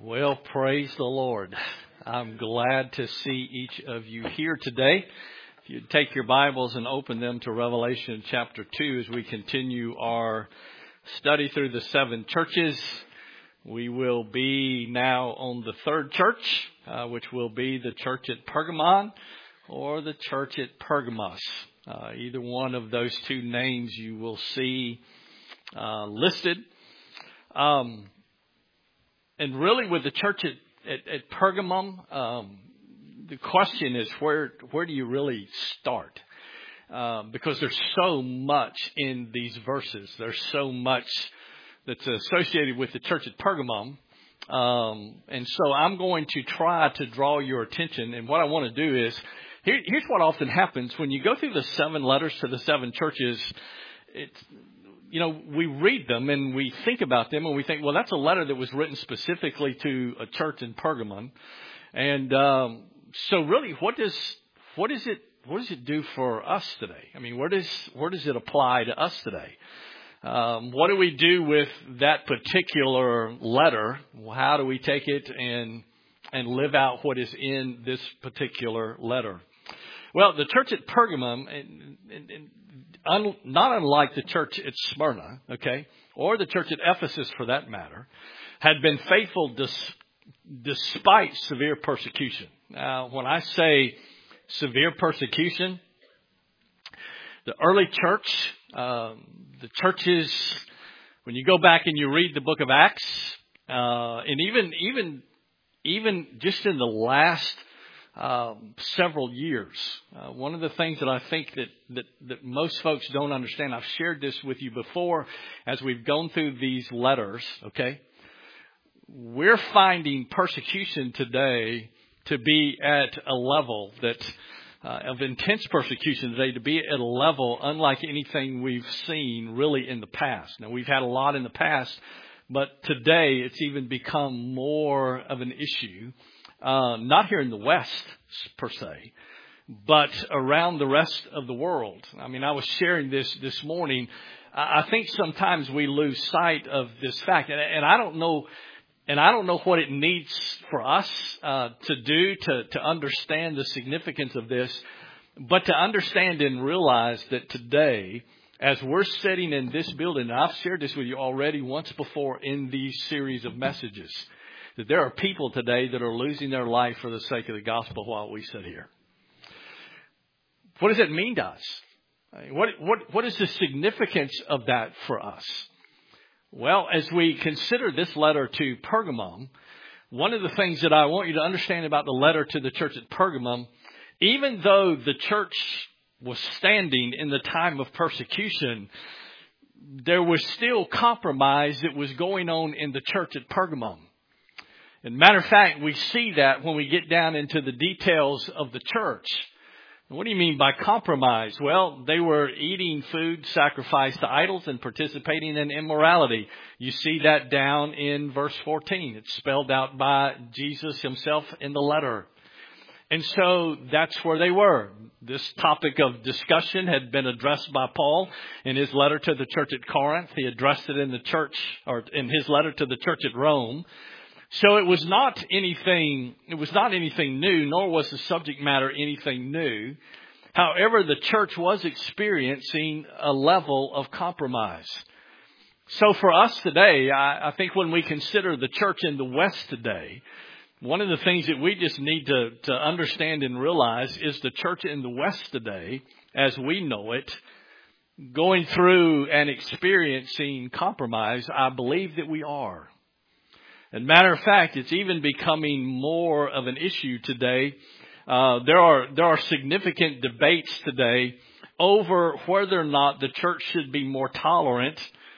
Well, praise the Lord. I'm glad to see each of you here today. If you'd take your Bibles and open them to Revelation chapter 2 as we continue our study through the seven churches. We will be now on the third church, which will be the church at Pergamon or the church at Pergamos. Either one of those two names you will see listed. And really with the church at Pergamum, the question is where do you really start? Because there's so much in these verses. There's so much that's associated with the church at Pergamum. And so I'm going to try to draw your attention. And what I want to do is, here's what often happens. When you go through the seven letters to the seven churches, we read them and we think about them and we think, well, that's a letter that was written specifically to a church in Pergamon. And so really, what does it do for us today? I mean, where does it apply to us today? What do we do with that particular letter? How do we take it and live out what is in this particular letter? Well, the church at Pergamum, not unlike the church at Smyrna, okay, or the church at Ephesus for that matter, had been faithful despite severe persecution. Now, when I say severe persecution, the early church, the churches, when you go back and you read the book of Acts, and even just in the last several years. One of the things that I think that most folks don't understand, I've shared this with you before as we've gone through these letters, okay? We're finding persecution today to be at a level of intense persecution today, to be at a level unlike anything we've seen really in the past. Now, we've had a lot in the past, but today it's even become more of an issue. Not here in the West, per se, but around the rest of the world. I mean, I was sharing this morning. I think sometimes we lose sight of this fact, and I don't know what it needs for us to do to understand the significance of this, but to understand and realize that today, as we're sitting in this building, and I've shared this with you already once before in these series of messages, that there are people today that are losing their life for the sake of the gospel while we sit here. What does it mean to us? What is the significance of that for us? Well, as we consider this letter to Pergamum, one of the things that I want you to understand about the letter to the church at Pergamum, even though the church was standing in the time of persecution, there was still compromise that was going on in the church at Pergamum. And matter of fact, we see that when we get down into the details of the church. What do you mean by compromise? Well, they were eating food sacrificed to idols and participating in immorality. You see that down in verse 14. It's spelled out by Jesus himself in the letter. And so that's where they were. This topic of discussion had been addressed by Paul in his letter to the church at Corinth. He addressed it in his letter to the church at Rome. So it was not anything new, nor was the subject matter anything new. However, the church was experiencing a level of compromise. So for us today, I think when we consider the church in the West today, one of the things that we just need to understand and realize is the church in the West today, as we know it, going through and experiencing compromise. I believe that we are. And matter of fact, it's even becoming more of an issue today. There are significant debates today over whether or not the church should be more tolerant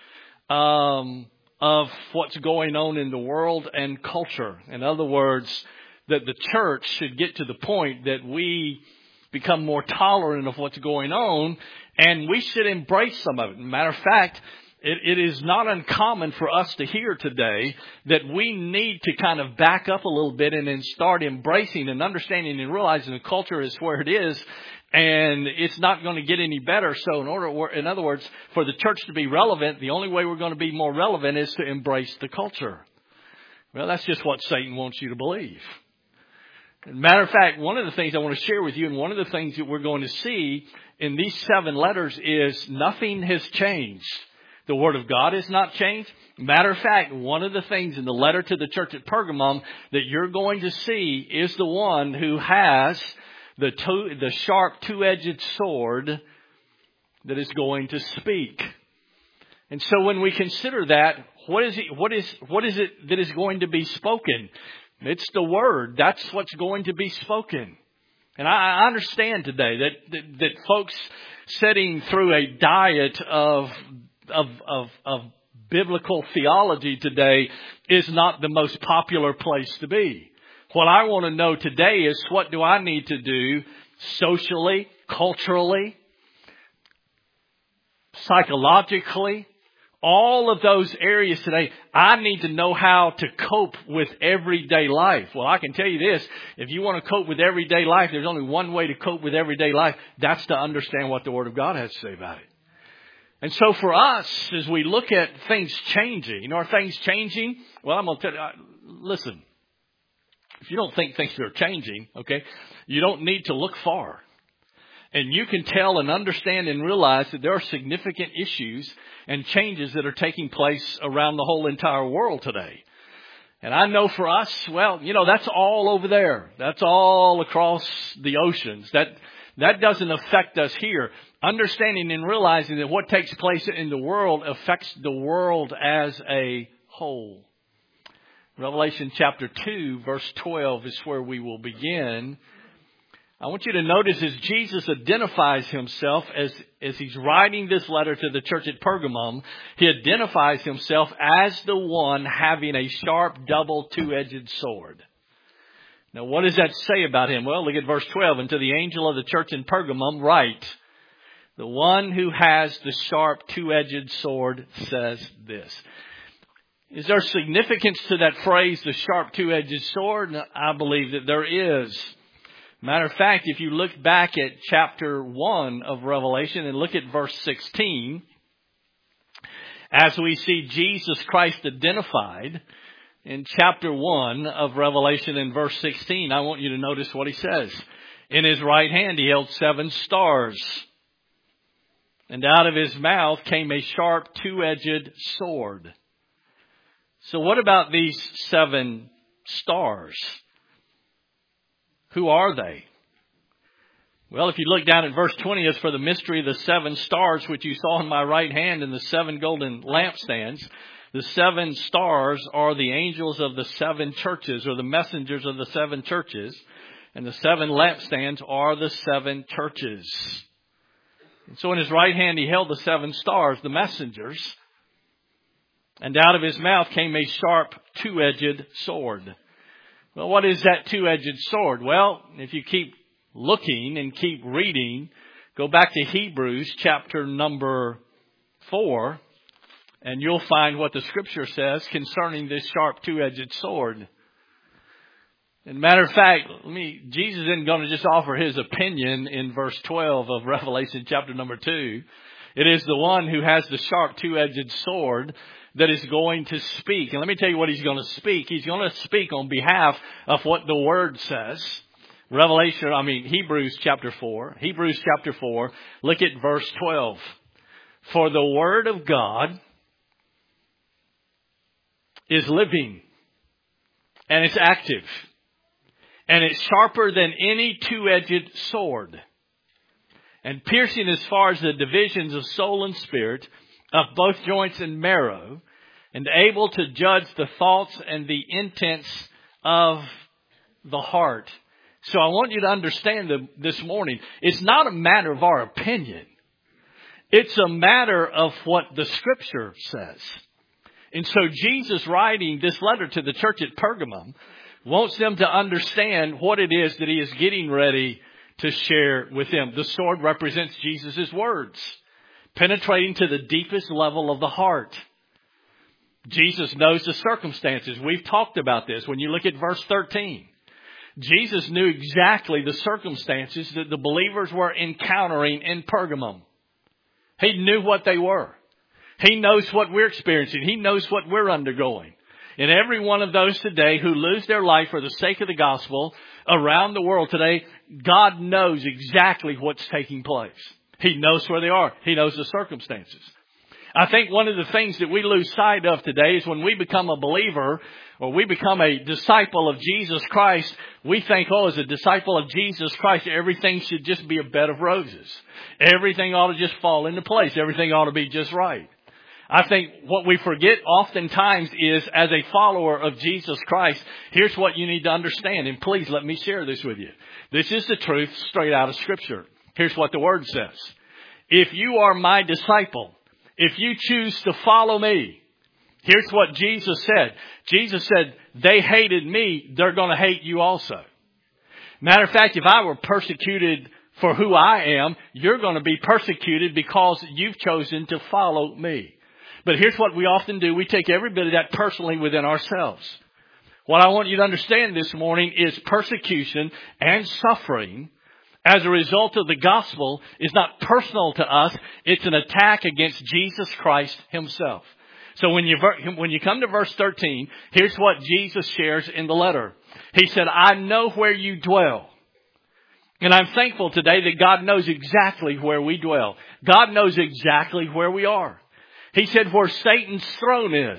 of what's going on in the world and culture. In other words, that the church should get to the point that we become more tolerant of what's going on, and we should embrace some of it. Matter of fact, it is not uncommon for us to hear today that we need to kind of back up a little bit and then start embracing and understanding and realizing the culture is where it is and it's not going to get any better. So in other words, for the church to be relevant, the only way we're going to be more relevant is to embrace the culture. Well, that's just what Satan wants you to believe. Matter of fact, one of the things I want to share with you, and one of the things that we're going to see in these 7 letters, is nothing has changed. The Word of God has not changed. Matter of fact, one of the things in the letter to the church at Pergamum that you're going to see is the one who has the sharp two-edged sword that is going to speak. And so when we consider that, what is it that is going to be spoken? It's the Word. That's what's going to be spoken. And I understand today that folks sitting through a diet of biblical theology today is not the most popular place to be. What I want to know today is, what do I need to do socially, culturally, psychologically? All of those areas today, I need to know how to cope with everyday life. Well, I can tell you this, if you want to cope with everyday life, there's only one way to cope with everyday life. That's to understand what the Word of God has to say about it. And so for us, as we look at things changing, are things changing? Well, I'm going to tell you, listen, if you don't think things are changing, okay, you don't need to look far. And you can tell and understand and realize that there are significant issues and changes that are taking place around the whole entire world today. And I know for us, well, that's all over there. That's all across the oceans. That doesn't affect us here. Understanding and realizing that what takes place in the world affects the world as a whole. Revelation chapter 2, verse 12 is where we will begin. I want you to notice as Jesus identifies himself as he's writing this letter to the church at Pergamum, he identifies himself as the one having a sharp double two-edged sword. Now, what does that say about him? Well, look at verse 12. And to the angel of the church in Pergamum write, the one who has the sharp two-edged sword says this. Is there significance to that phrase, the sharp two-edged sword? I believe that there is. Matter of fact, if you look back at chapter 1 of Revelation and look at verse 16, as we see Jesus Christ identified in chapter 1 of Revelation in verse 16, I want you to notice what he says. In his right hand he held 7 stars, and out of his mouth came a sharp two-edged sword. So what about these 7 stars? Who are they? Well, if you look down at verse 20, as for the mystery of the 7 stars which you saw in my right hand and the 7 golden lampstands, the 7 stars are the angels of the 7 churches, or the messengers of the 7 churches, and the 7 lampstands are the 7 churches. And so in his right hand he held the 7 stars, the messengers, and out of his mouth came a sharp two-edged sword. Well, what is that two-edged sword? Well, if you keep looking and keep reading, go back to Hebrews chapter number 4, and you'll find what the Scripture says concerning this sharp two-edged sword. And matter of fact, Jesus isn't going to just offer his opinion in verse 12 of Revelation chapter number 2. It is the one who has the sharp two-edged sword that is going to speak. And let me tell you what he's going to speak. He's going to speak on behalf of what the Word says. Hebrews chapter 4. Hebrews chapter 4. Look at verse 12. For the Word of God is living, and it's active, and it's sharper than any two-edged sword, and piercing as far as the divisions of soul and spirit, of both joints and marrow, and able to judge the thoughts and the intents of the heart. So I want you to understand this morning, it's not a matter of our opinion. It's a matter of what the Scripture says. And so Jesus, writing this letter to the church at Pergamum, wants them to understand what it is that he is getting ready to share with them. The sword represents Jesus' words, penetrating to the deepest level of the heart. Jesus knows the circumstances. We've talked about this. When you look at verse 13, Jesus knew exactly the circumstances that the believers were encountering in Pergamum. He knew what they were. He knows what we're experiencing. He knows what we're undergoing. And every one of those today who lose their life for the sake of the gospel around the world today, God knows exactly what's taking place. He knows where they are. He knows the circumstances. I think one of the things that we lose sight of today is when we become a believer or we become a disciple of Jesus Christ, we think, as a disciple of Jesus Christ, everything should just be a bed of roses. Everything ought to just fall into place. Everything ought to be just right. I think what we forget oftentimes is, as a follower of Jesus Christ, here's what you need to understand. And please let me share this with you. This is the truth straight out of Scripture. Here's what the Word says. If you are my disciple, if you choose to follow me, here's what Jesus said. Jesus said, they hated me, they're going to hate you also. Matter of fact, if I were persecuted for who I am, you're going to be persecuted because you've chosen to follow me. But here's what we often do. We take every bit of that personally within ourselves. What I want you to understand this morning is persecution and suffering as a result of the gospel is not personal to us. It's an attack against Jesus Christ himself. So when you come to verse 13, here's what Jesus shares in the letter. He said, I know where you dwell. And I'm thankful today that God knows exactly where we dwell. God knows exactly where we are. He said, where Satan's throne is.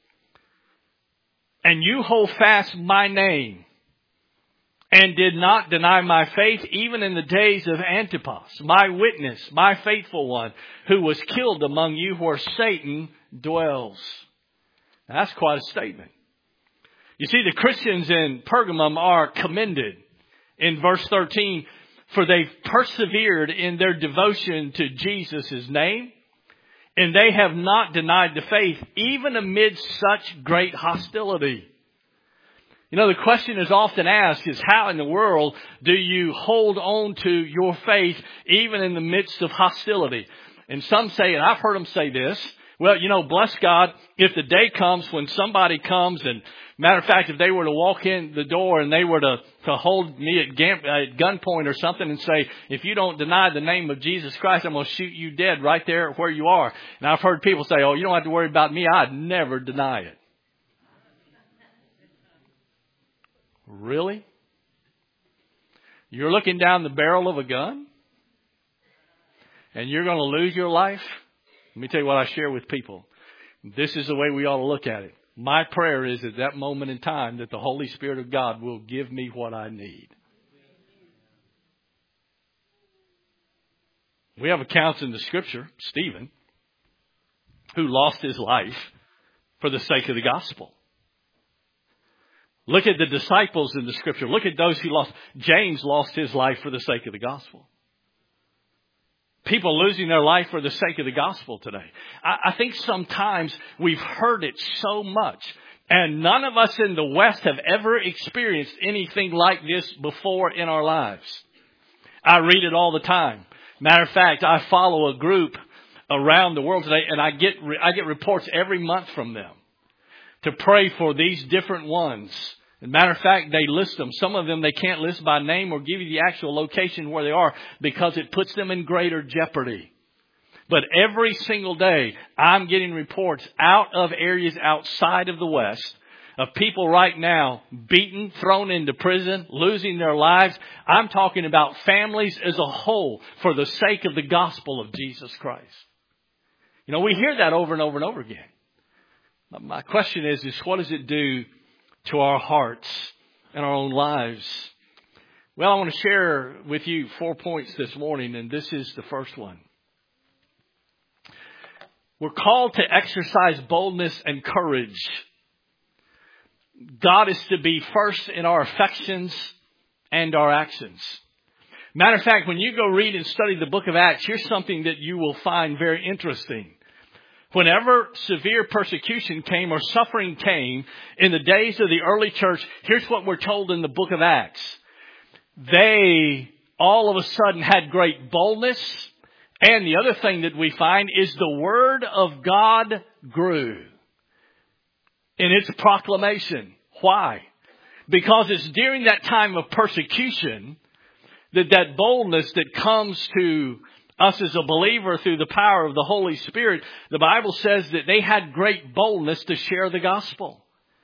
And you hold fast my name. And did not deny my faith even in the days of Antipas, my witness, my faithful one, who was killed among you where Satan dwells. Now, that's quite a statement. You see, the Christians in Pergamum are commended in verse 13, for they've persevered in their devotion to Jesus' name, and they have not denied the faith, even amid such great hostility. You know, the question is often asked is, how in the world do you hold on to your faith even in the midst of hostility? And some say, and I've heard them say this, well, bless God, if the day comes when somebody comes, and matter of fact, if they were to walk in the door and they were to hold me at gunpoint or something and say, if you don't deny the name of Jesus Christ, I'm going to shoot you dead right there where you are. And I've heard people say, you don't have to worry about me. I'd never deny it. Really? You're looking down the barrel of a gun? And you're going to lose your life? Let me tell you what I share with people. This is the way we ought to look at it. My prayer is at that moment in time that the Holy Spirit of God will give me what I need. We have accounts in the Scripture, Stephen, who lost his life for the sake of the gospel. Look at the disciples in the Scripture. Look at those who lost. James lost his life for the sake of the gospel. People losing their life for the sake of the gospel today. I think sometimes we've heard it so much, and none of us in the West have ever experienced anything like this before in our lives. I read it all the time. Matter of fact, I follow a group around the world today, and I get reports every month from them to pray for these different ones. As a matter of fact, they list them. Some of them they can't list by name or give you the actual location where they are because it puts them in greater jeopardy. But every single day, I'm getting reports out of areas outside of the West of people right now beaten, thrown into prison, losing their lives. I'm talking about families as a whole for the sake of the gospel of Jesus Christ. We hear that over and over and over again. My question is what does it do to our hearts and our own lives? Well, I want to share with you 4 points this morning, and this is the first one. We're called to exercise boldness and courage. God is to be first in our affections and our actions. Matter of fact, when you go read and study the book of Acts, here's something that you will find very interesting. Whenever severe persecution came or suffering came in the days of the early church, here's what we're told in the book of Acts. They all of a sudden had great boldness. And the other thing that we find is the word of God grew in its proclamation. Why? Because it's during that time of persecution that boldness that comes to us as a believer through the power of the Holy Spirit, the Bible says that they had great boldness to share the gospel.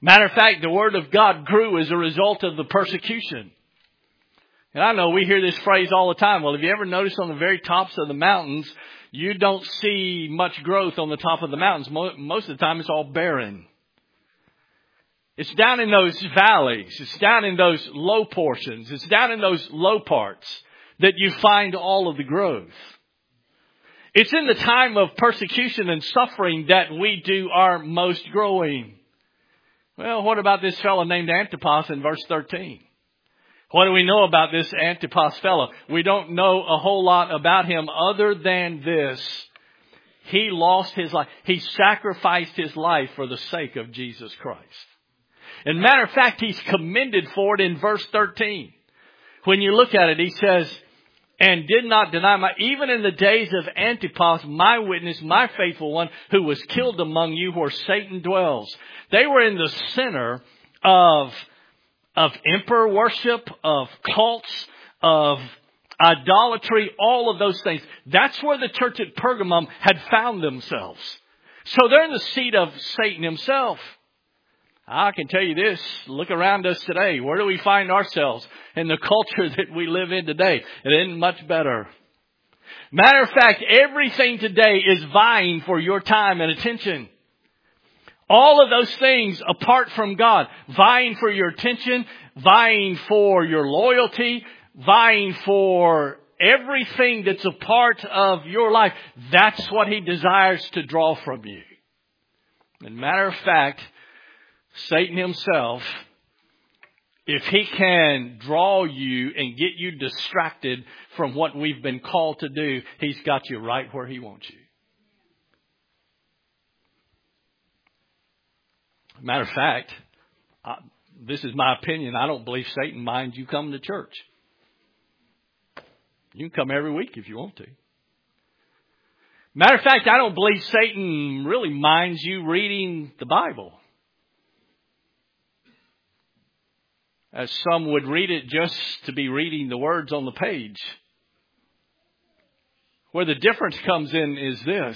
Matter of fact, the Word of God grew as a result of the persecution. And I know we hear this phrase all the time. Well, have you ever noticed on the very tops of the mountains, you don't see much growth on the top of the mountains. Most of the time, it's all barren. It's down in those valleys. It's down in those low portions. It's down in those low parts that you find all of the growth. It's in the time of persecution and suffering that we do our most growing. Well, what about this fellow named Antipas in verse 13? What do we know about this Antipas fellow? We don't know a whole lot about him other than this. He lost his life. He sacrificed his life for the sake of Jesus Christ. And matter of fact, he's commended for it in verse 13. When you look at it, he says, and did not deny even in the days of Antipas, my witness, my faithful one, who was killed among you where Satan dwells. They were in the center of emperor worship, of cults, of idolatry, all of those things. That's where the church at Pergamum had found themselves. So they're in the seat of Satan himself. I can tell you this, look around us today. Where do we find ourselves in the culture that we live in today? It isn't much better. Matter of fact, everything today is vying for your time and attention. All of those things apart from God, vying for your attention, vying for your loyalty, vying for everything that's a part of your life. That's what he desires to draw from you. And matter of fact, Satan himself, if he can draw you and get you distracted from what we've been called to do, he's got you right where he wants you. Matter of fact, this is my opinion. I don't believe Satan minds you coming to church. You can come every week if you want to. Matter of fact, I don't believe Satan really minds you reading the Bible. As some would read it just to be reading the words on the page. Where the difference comes in is this.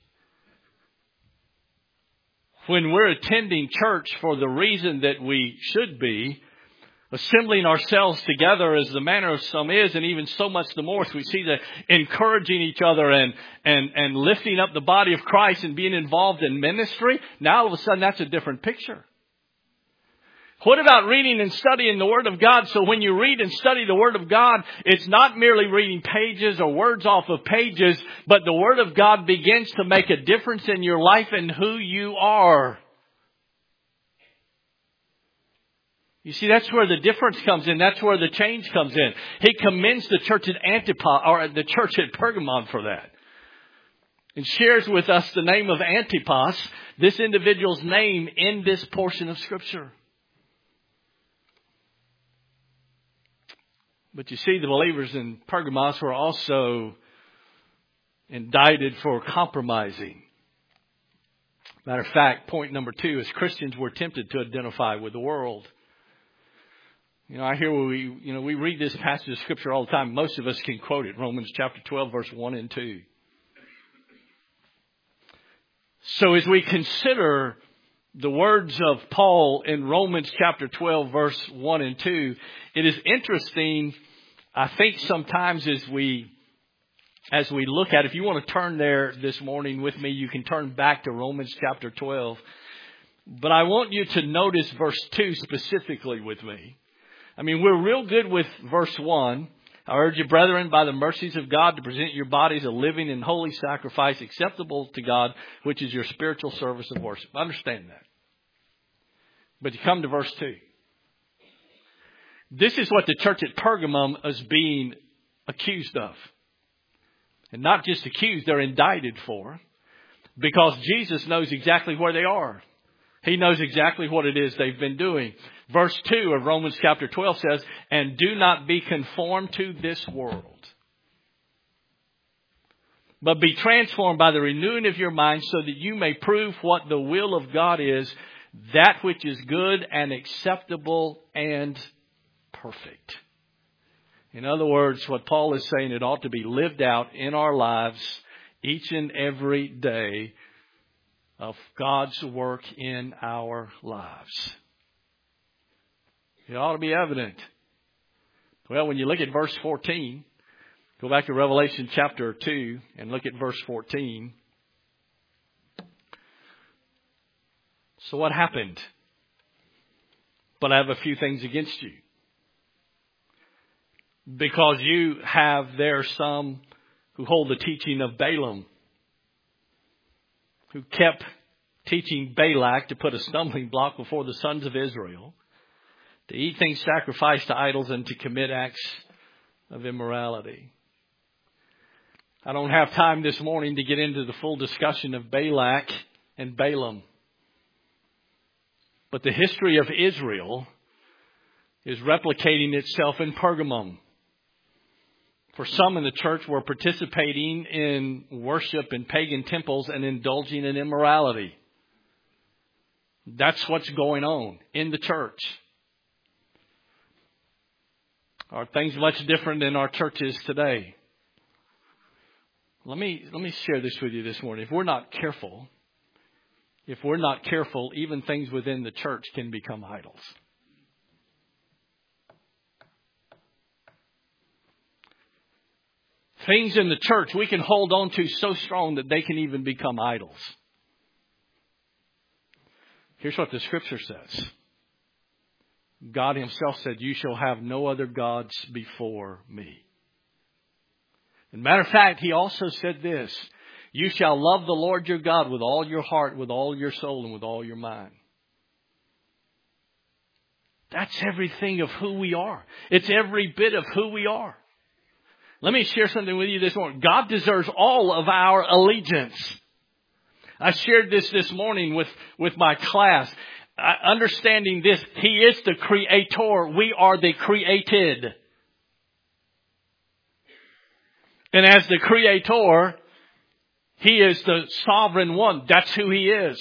When we're attending church for the reason that we should be, assembling ourselves together as the manner of some is, and even so much the more, as we see the encouraging each other and lifting up the body of Christ and being involved in ministry, now all of a sudden that's a different picture. What about reading and studying the Word of God? So when you read and study the Word of God, it's not merely reading pages or words off of pages, but the Word of God begins to make a difference in your life and who you are. You see, that's where the difference comes in. That's where the change comes in. He commends the church at Antipas, or the church at Pergamon for that. And shares with us the name of Antipas, this individual's name in this portion of Scripture. But you see, the believers in Pergamos were also indicted for compromising. Matter of fact, point number 2 is Christians were tempted to identify with the world. You know, I hear we read this passage of Scripture all the time. Most of us can quote it. Romans chapter 12, verse 1 and 2. So as we consider the words of Paul in Romans chapter 12, verse 1 and 2, it is interesting. I think sometimes as we look at it, if you want to turn there this morning with me, you can turn back to Romans chapter 12. But I want you to notice verse 2 specifically with me. I mean, we're real good with verse 1. I urge you, brethren, by the mercies of God, to present your bodies a living and holy sacrifice acceptable to God, which is your spiritual service of worship. Understand that. But you come to verse 2. This is what the church at Pergamum is being accused of. And not just accused, they're indicted for. Because Jesus knows exactly where they are. He knows exactly what it is they've been doing. Verse 2 of Romans chapter 12 says, and do not be conformed to this world, but be transformed by the renewing of your mind, so that you may prove what the will of God is, that which is good and acceptable and perfect. In other words, what Paul is saying, it ought to be lived out in our lives each and every day of God's work in our lives. It ought to be evident. Well, when you look at verse 14, go back to Revelation chapter 2 and look at verse 14. So what happened? But I have a few things against you. Because you have there some who hold the teaching of Balaam, who kept teaching Balak to put a stumbling block before the sons of Israel, to eat things sacrificed to idols and to commit acts of immorality. I don't have time this morning to get into the full discussion of Balak and Balaam. But the history of Israel is replicating itself in Pergamum. For some in the church were participating in worship in pagan temples and indulging in immorality. That's what's going on in the church. Are things much different in our churches today? Let me share this with you this morning. If we're not careful, even things within the church can become idols. Things in the church we can hold on to so strong that they can even become idols. Here's what the scripture says. God himself said, you shall have no other gods before me. As a matter of fact, he also said this, you shall love the Lord your God with all your heart, with all your soul, and with all your mind. That's everything of who we are. It's every bit of who we are. Let me share something with you this morning. God deserves all of our allegiance. I shared this morning with my class. Understanding this, he is the creator. We are the created. And as the creator, he is the sovereign one. That's who he is.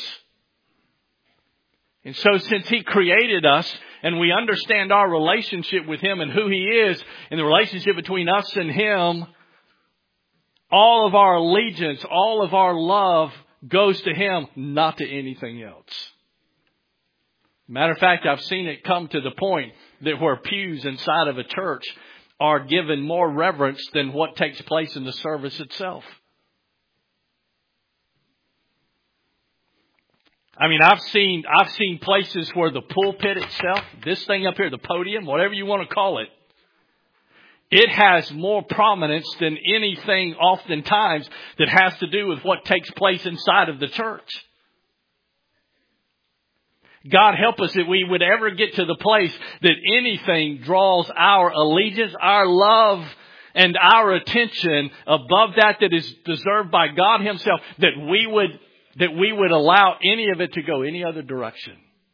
And so since he created us and we understand our relationship with him and who he is and the relationship between us and him, all of our allegiance, all of our love goes to him, not to anything else. Matter of fact, I've seen it come to the point that where pews inside of a church are given more reverence than what takes place in the service itself. I mean, I've seen places where the pulpit itself, this thing up here, the podium, whatever you want to call it, it has more prominence than anything oftentimes that has to do with what takes place inside of the church. God help us that we would ever get to the place that anything draws our allegiance, our love, and our attention above that is deserved by God himself, that we would allow any of it to go any other direction.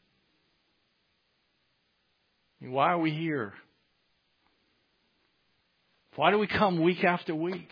Why are we here? Why do we come week after week?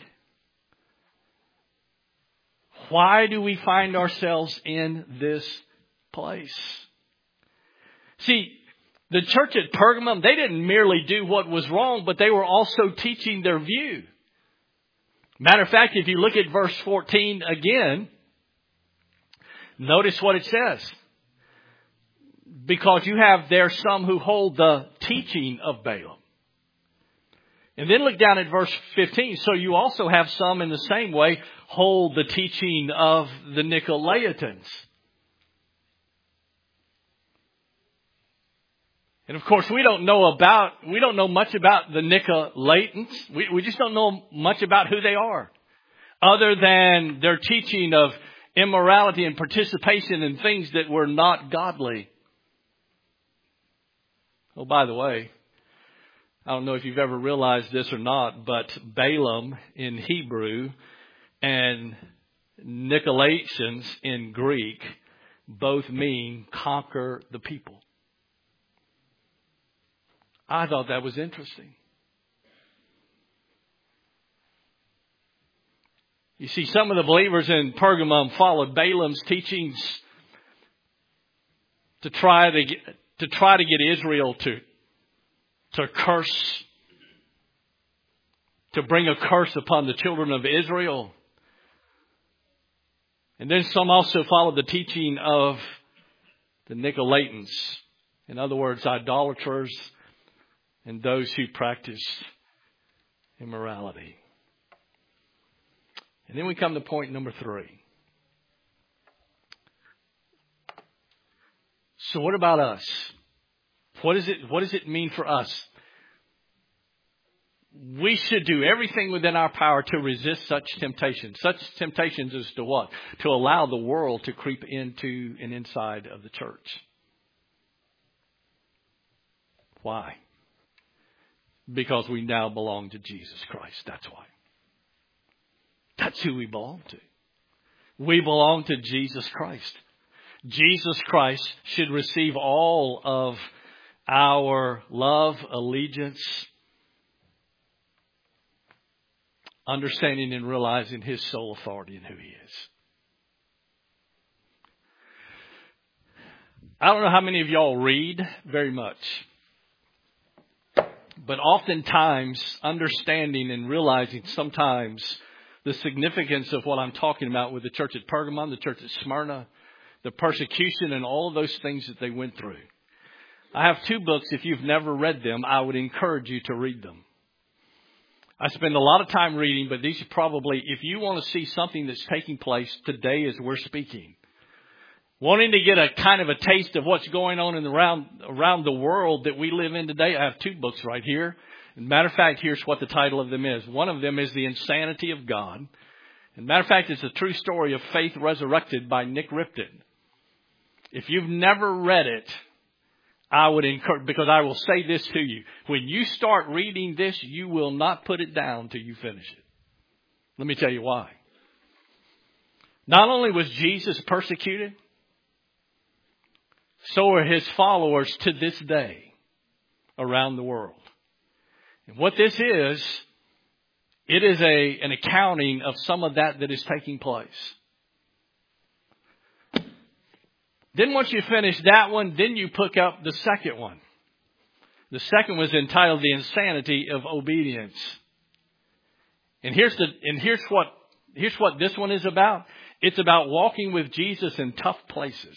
Why do we find ourselves in this place? See, the church at Pergamum, they didn't merely do what was wrong, but they were also teaching their view. Matter of fact, if you look at verse 14 again, notice what it says. Because you have there some who hold the teaching of Balaam. And then look down at verse 15. So you also have some in the same way hold the teaching of the Nicolaitans. And of course, we don't know much about the Nicolaitans. We just don't know much about who they are, other than their teaching of immorality and participation in things that were not godly. Oh, by the way, I don't know if you've ever realized this or not, but Balaam in Hebrew and Nicolaitans in Greek both mean conquer the people. I thought that was interesting. You see, some of the believers in Pergamum followed Balaam's teachings to try to get Israel to curse, to bring a curse upon the children of Israel. And then some also followed the teaching of the Nicolaitans. In other words, idolaters and those who practice immorality. And then we come to point number 3. So what about us? What does it mean for us? We should do everything within our power to resist such temptations. Such temptations is to what? To allow the world to creep into and inside of the church. Why? Because we now belong to Jesus Christ. That's why. That's who we belong to. We belong to Jesus Christ. Jesus Christ should receive all of our love, allegiance, understanding and realizing His sole authority and who He is. I don't know how many of y'all read very much. But oftentimes, understanding and realizing sometimes the significance of what I'm talking about with the church at Pergamon, the church at Smyrna, the persecution and all of those things that they went through. I have 2 books. If you've never read them, I would encourage you to read them. I spend a lot of time reading, but these are probably, if you want to see something that's taking place today as we're speaking, wanting to get a kind of a taste of what's going on around the world that we live in today, I have 2 books right here. As a matter of fact, here's what the title of them is. One of them is The Insanity of God. As a matter of fact, it's a true story of faith resurrected by Nick Ripton. If you've never read it, I would encourage, because I will say this to you. When you start reading this, you will not put it down till you finish it. Let me tell you why. Not only was Jesus persecuted, so are His followers to this day around the world. And what this is, it is an accounting of some of that is taking place. Then once you finish that one, then you pick up the second one. The second was entitled The Insanity of Obedience. And here's what this one is about. It's about walking with Jesus in tough places.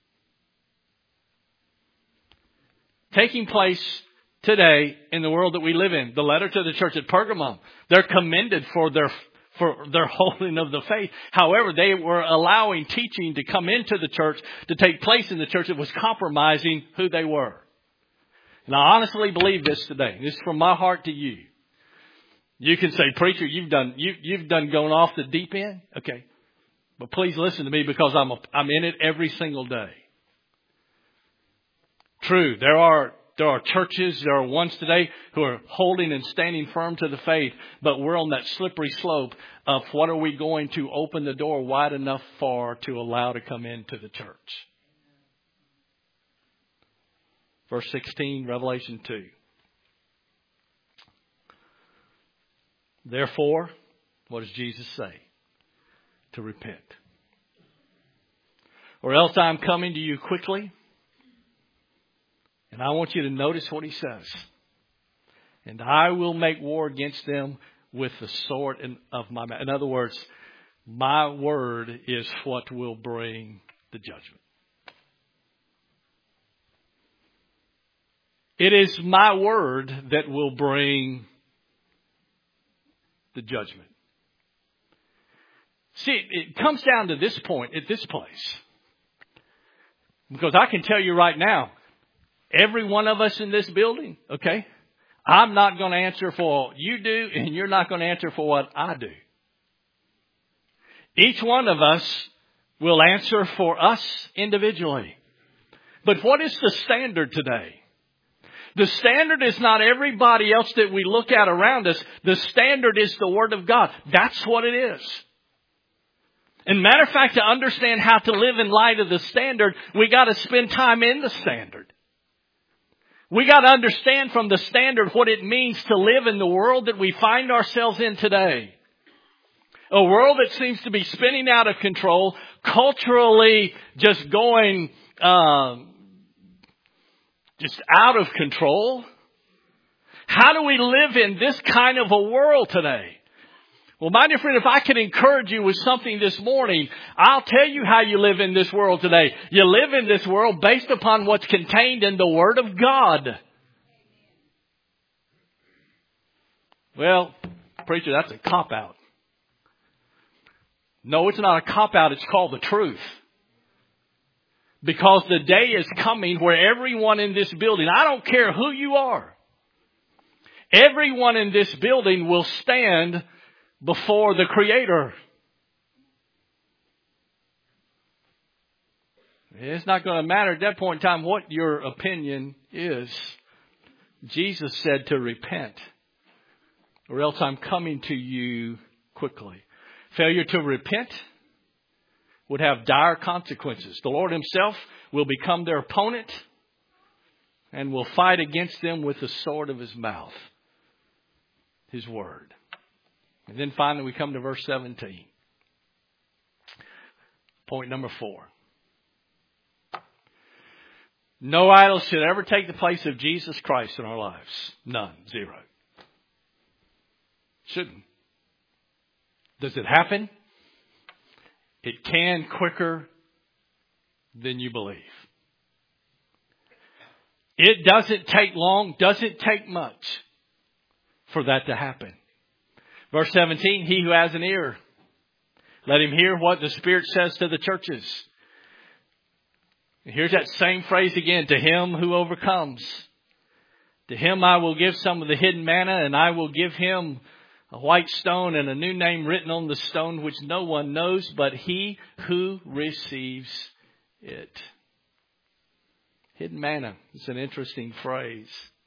Taking place today in the world that we live in. The letter to the church at Pergamum. They're commended for their holding of the faith. However, they were allowing teaching to come into the church, to take place in the church that was compromising who they were. And I honestly believe this today. This is from my heart to you. You can say, preacher, you've done going off the deep end. Okay. But please listen to me, because I'm in it every single day. True, there are churches, there are ones today who are holding and standing firm to the faith, but we're on that slippery slope of what are we going to open the door wide enough for to allow to come into the church. Verse 16, Revelation 2. Therefore, what does Jesus say? To repent. Or else I'm coming to you quickly. And I want you to notice what He says. And I will make war against them with the sword of my mouth. In other words, my word is what will bring the judgment. It is my word that will bring the judgment. See, it comes down to this point at this place. Because I can tell you right now, every one of us in this building, okay, I'm not going to answer for what you do, and you're not going to answer for what I do. Each one of us will answer for us individually. But what is the standard today? The standard is not everybody else that we look at around us. The standard is the Word of God. That's what it is. And matter of fact, to understand how to live in light of the standard, we got to spend time in the standard. We got to understand from the standard what it means to live in the world that we find ourselves in today. A world that seems to be spinning out of control, culturally just going just out of control. How do we live in this kind of a world today? Well, my dear friend, if I could encourage you with something this morning, I'll tell you how you live in this world today. You live in this world based upon what's contained in the Word of God. Well, preacher, that's a cop-out. No, it's not a cop-out. It's called the truth. Because the day is coming where everyone in this building, I don't care who you are, everyone in this building will stand before the Creator. It's not going to matter at that point in time what your opinion is. Jesus said to repent, or else I'm coming to you quickly. Failure to repent would have dire consequences. The Lord Himself will become their opponent and will fight against them with the sword of His mouth, His Word. And then finally we come to verse 17. Point number 4. No idol should ever take the place of Jesus Christ in our lives. None. Zero. Shouldn't. Does it happen? It can quicker than you believe. It doesn't take long, doesn't take much for that to happen. Verse 17, he who has an ear, let him hear what the Spirit says to the churches. Here's that same phrase again, to him who overcomes. To him I will give some of the hidden manna, and I will give him a white stone and a new name written on the stone which no one knows but he who receives it. Hidden manna. It's an interesting phrase.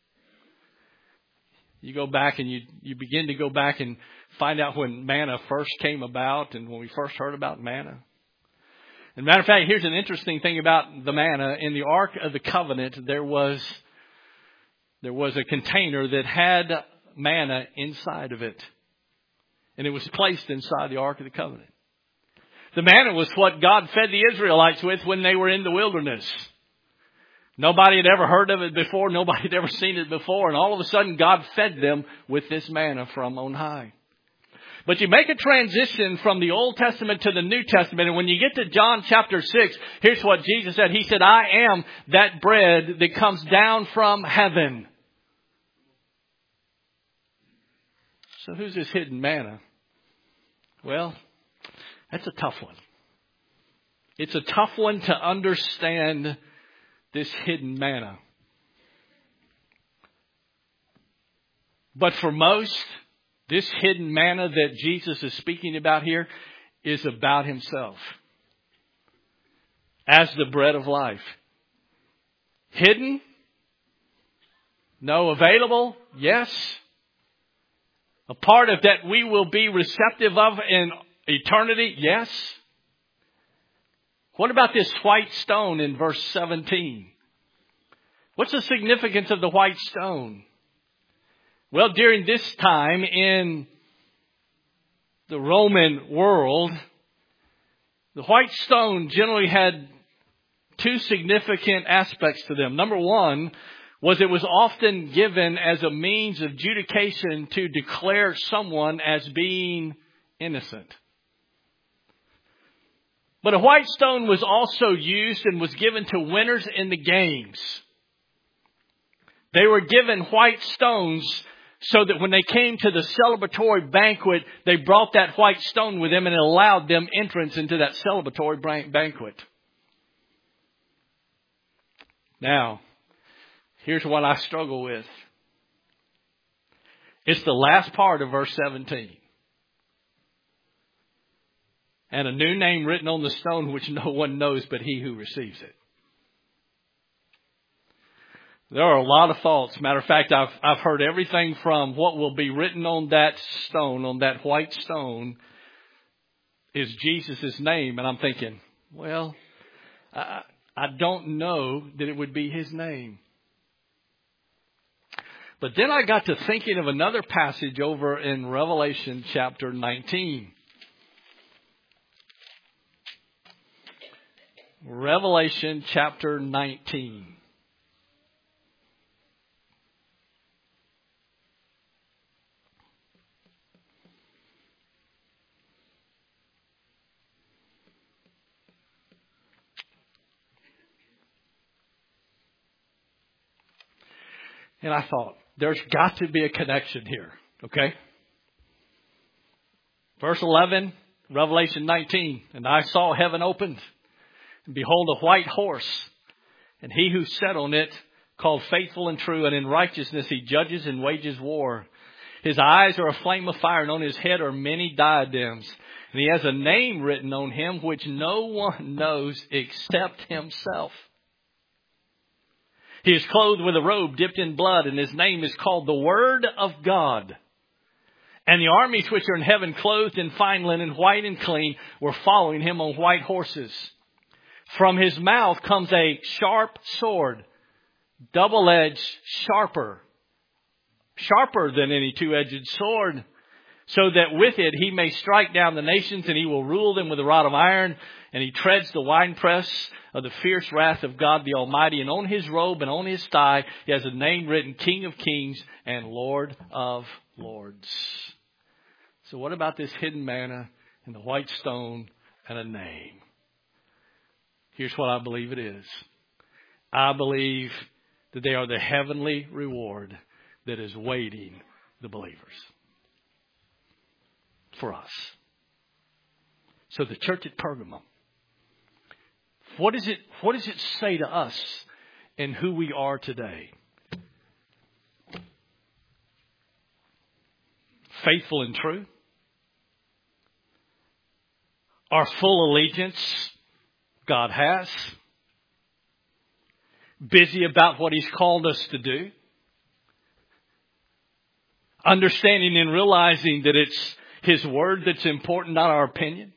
You go back and you begin to go back and find out when manna first came about and when we first heard about manna. As a matter of fact, here's an interesting thing about the manna. In the Ark of the Covenant, there was a container that had manna inside of it. And it was placed inside the Ark of the Covenant. The manna was what God fed the Israelites with when they were in the wilderness. Nobody had ever heard of it before. Nobody had ever seen it before. And all of a sudden, God fed them with this manna from on high. But you make a transition from the Old Testament to the New Testament. And when you get to John chapter 6, here's what Jesus said. He said, I am that bread that comes down from heaven. So who's this hidden manna? Well, that's a tough one. It's a tough one to understand this hidden manna. But for most, this hidden manna that Jesus is speaking about here is about Himself as the bread of life. Hidden? No. Available? Yes. A part of that we will be receptive of in eternity? Yes. What about this white stone in verse 17? What's the significance of the white stone? Well, during this time in the Roman world, the white stone generally had two significant aspects to them. Number one was it was often given as a means of adjudication to declare someone as being innocent. But a white stone was also used and was given to winners in the games. They were given white stones so that when they came to the celebratory banquet, they brought that white stone with them and it allowed them entrance into that celebratory banquet. Now, here's what I struggle with. It's the last part of verse 17. And a new name written on the stone which no one knows but he who receives it. There are a lot of thoughts. Matter of fact, I've heard everything from what will be written on that stone, on that white stone, is Jesus' name. And I'm thinking, well, I don't know that it would be His name. But then I got to thinking of another passage over in Revelation chapter 19. Revelation chapter 19. And I thought, there's got to be a connection here. Okay? Verse 11, Revelation 19. And I saw heaven opened, and behold, a white horse. And he who sat on it, called Faithful and True, and in righteousness he judges and wages war. His eyes are a flame of fire, and on his head are many diadems. And he has a name written on him which no one knows except himself. He is clothed with a robe dipped in blood, and his name is called the Word of God. And the armies which are in heaven, clothed in fine linen, white and clean, were following him on white horses. From his mouth comes a sharp sword, double-edged, sharper than any two-edged sword, so that with it he may strike down the nations, and he will rule them with a rod of iron, and he treads the winepress of the fierce wrath of God the Almighty. And on his robe and on his thigh he has a name written, King of Kings and Lord of Lords. So what about this hidden manna and the white stone and a name? Here's what I believe it is. I believe that they are the heavenly reward that is waiting the believers for us. So the church at Pergamum, what does it say to us and who we are today? Faithful and true. Our full allegiance God has. Busy about what He's called us to do. Understanding and realizing that it's His Word that's important, not our opinion.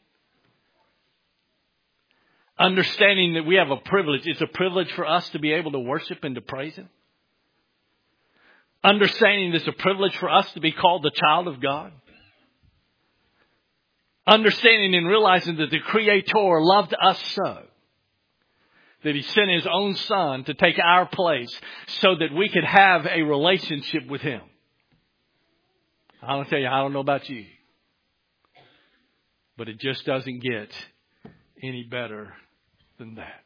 Understanding that we have a privilege. It's a privilege for us to be able to worship and to praise Him. Understanding that it's a privilege for us to be called the child of God. Understanding and realizing that the Creator loved us so that He sent His own Son to take our place so that we could have a relationship with Him. I want to tell you, I don't know about you, but it just doesn't get any better than that.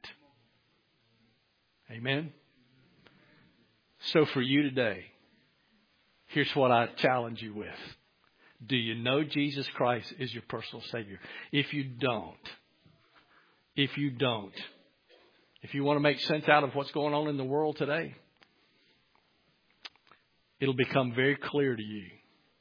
Amen? So for you today, here's what I challenge you with. Do you know Jesus Christ is your personal Savior? If you don't, if you want to make sense out of what's going on in the world today, it'll become very clear to you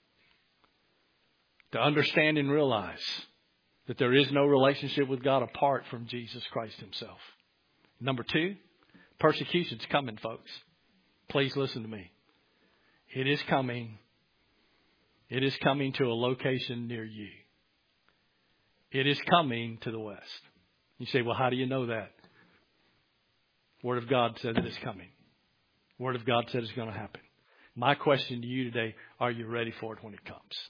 to understand and realize that there is no relationship with God apart from Jesus Christ Himself. Number 2, persecution's coming, folks. Please listen to me. It is coming. It is coming to a location near you. It is coming to the west. You say, well, how do you know that? Word of God said that it's coming. Word of God said it's going to happen. My question to you today, are you ready for it when it comes?